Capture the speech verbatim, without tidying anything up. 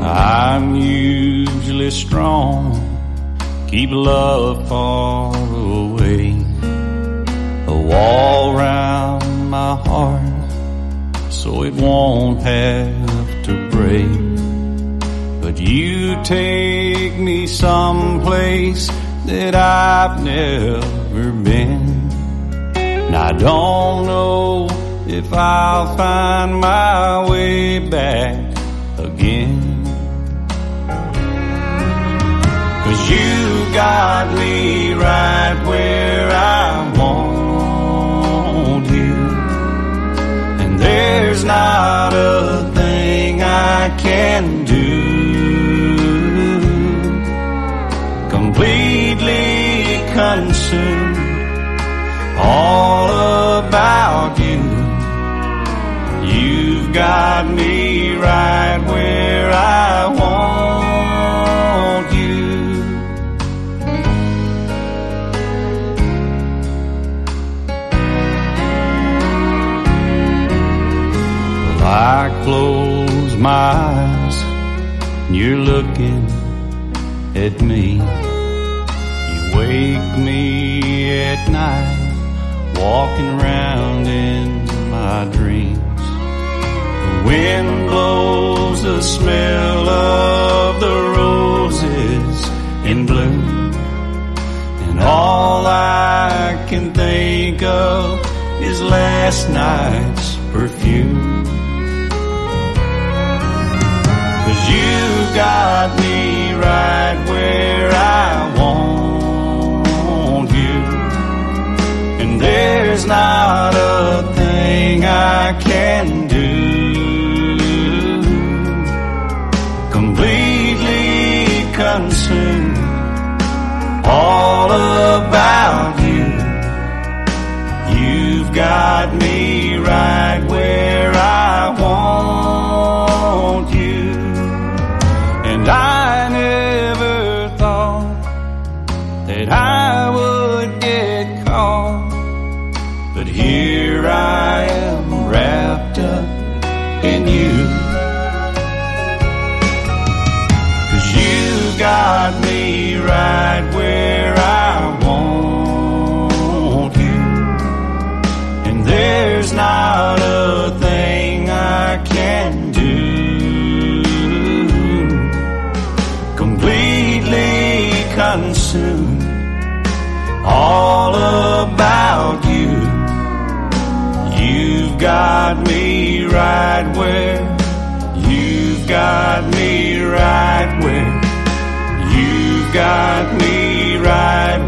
I'm usually strong, keep love far away, a wall round my heart so it won't have to break. But you take me someplace that I've never been, and I don't know if I'll find my way back again. 'Cause you got me right where I want you, and there's not a thing I can do. Completely consumed, all about you. You've got me right where I want you. Well, I close my eyes, you're looking at me. You wake me at night, walking around in my dreams. The wind blows the smell of the roses in bloom, and all I can think of is last night's perfume. 'Cause you got me right where I want you, and there's not a thing I can do. Completely consumed, all about you. You've got me right where I want you. And I never thought that I would get caught, but here I am wrapped up in you. 'Cause you got me right where I want you, and there's not a thing I can do. Completely consumed, all about you. You've got me right where, you've got me right where, you've got me right